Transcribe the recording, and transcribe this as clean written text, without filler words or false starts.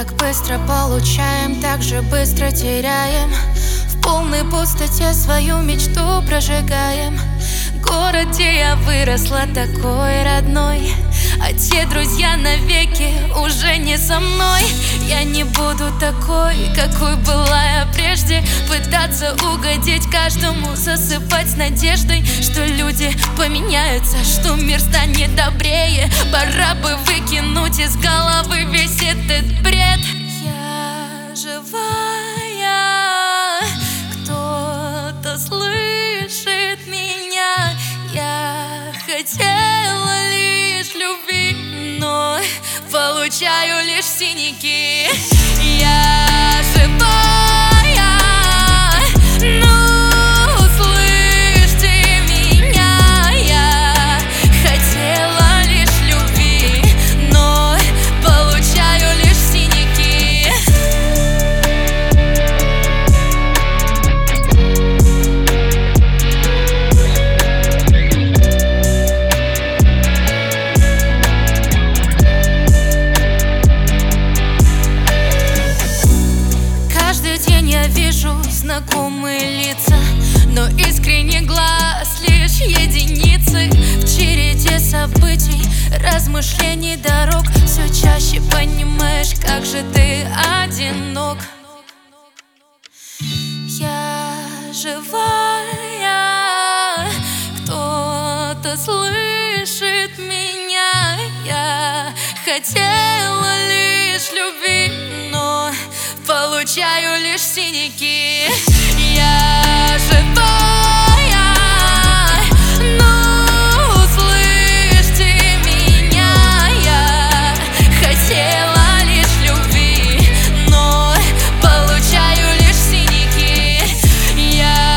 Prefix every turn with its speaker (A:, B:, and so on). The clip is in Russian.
A: как быстро получаем, так же быстро теряем. В полной пустоте свою мечту прожигаем. Город, где я выросла, такой родной, а те друзья навеки уже не со мной. Я не буду такой, какой была я прежде, пытаться угодить каждому, засыпать надеждой, что люди поменяются, что мир станет добрее. Пора бы выкинуть из головы весь этот бред. Я живая, кто-то слышит меня. Я хотела лишь любви, но получаю лишь синяки. Я живая, но услышьте меня. Я хотела лишь любви, но получаю лишь синяки. Я вижу знакомые лица, но искренний глаз лишь единицы. В череде событий, размышлений, дорог все чаще понимаешь, как же ты одинок. Я живая, кто-то слышит меня. Я хотела лишь любви, но получаю лишь синяки. Я живая.